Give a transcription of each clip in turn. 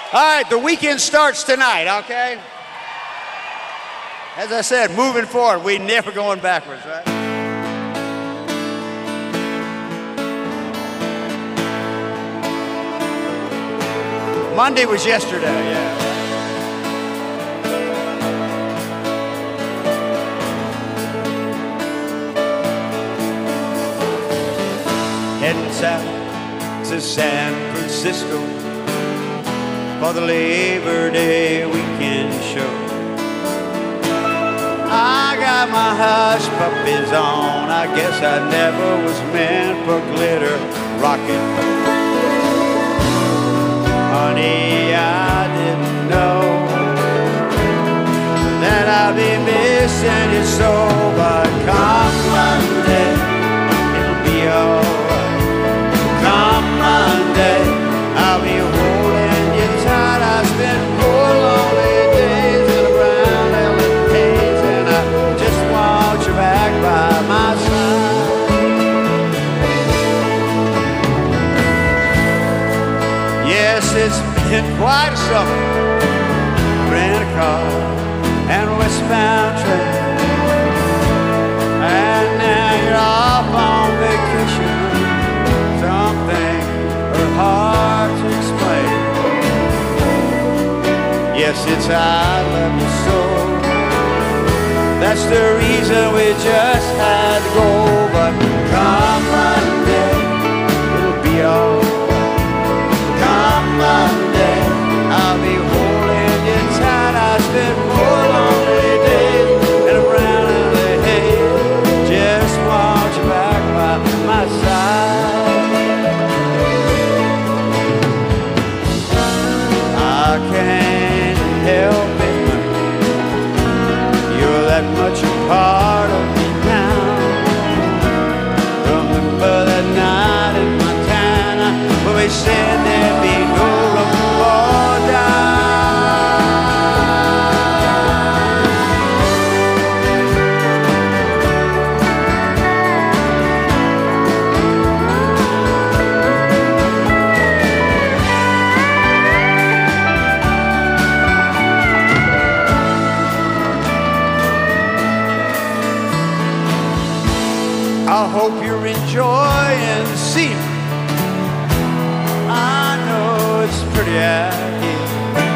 All right, the weekend starts tonight, okay? As I said, moving forward, we never going backwards, right? Monday was yesterday, yeah. Heading south to San Francisco for the Labor Day weekend show. I got my hush puppies on. I guess I never was meant for glitter rock and roll. Honey, I didn't know that I'd be missing you so, but come Monday, it'll be alright. Come Monday, I'll be holding you tight. I spent 4 lonely days in a brown velvet haze, and I just want you back by my side. Yes, it's been quite a summer. Rent a car and westbound train, and now you're off on vacation. Something are hard to explain. Yes, it's I love you so. That's the reason we just had to go. But come Monday, it'll be alright. Come Monday, I'll be holding you tight. I spent 4 lonely days in a brown alley haze. Just want you back by my side. I can't help it, you're that much a part of me now. Remember that night in Montana when we said there'd be no room for doubt. I hope you're enjoying the scenery. I know it's pretty out here.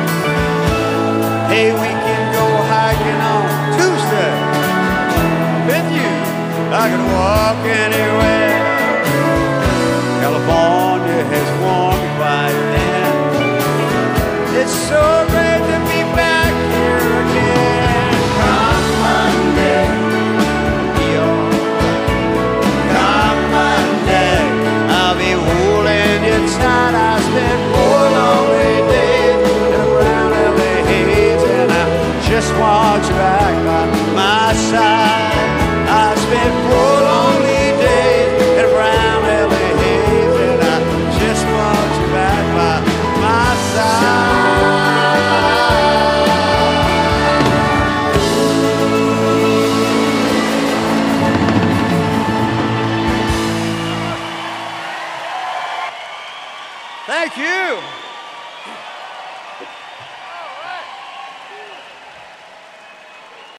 Hey, we can go hiking on Tuesday. With you, I can walk anywhere. California has warmed me by then. It's so great to be back here again. Come Monday, be alright. Come Monday, I'll be holding you tight. I spent 4 lonely days in a brown LA haze, and I just want you back by my side. I spent 4 lonely days in a brown LA haze, and I just want you back by my side. Thank you.